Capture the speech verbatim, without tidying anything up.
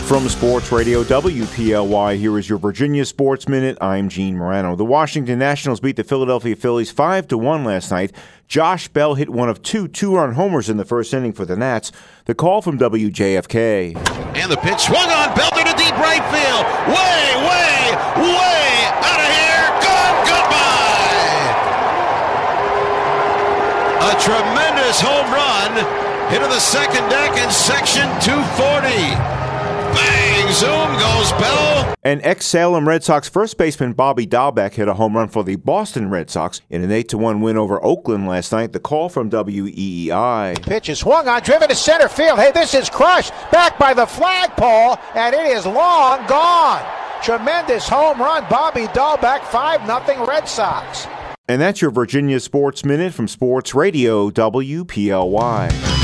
From Sports Radio W P L Y, here is your Virginia Sports Minute. I'm Gene Morano. The Washington Nationals beat the Philadelphia Phillies five to one last night. Josh Bell hit one of two two-run homers in the first inning for the Nats. The call from W J F K. And the pitch swung on, belted to deep right field. Way, way, way out of here. Gone, goodbye. A tremendous home run hit to the second deck in section two forty. Bang! Zoom goes Bell. And ex-Salem Red Sox first baseman Bobby Dahlbeck hit a home run for the Boston Red Sox in an eight to one win over Oakland last night. The call from W E E I. Pitch is swung on, driven to center field. Hey, this is crushed back by the flagpole, and it is long gone. Tremendous home run, Bobby Dahlbeck, five nothing Red Sox. And that's your Virginia Sports Minute from Sports Radio W P L Y.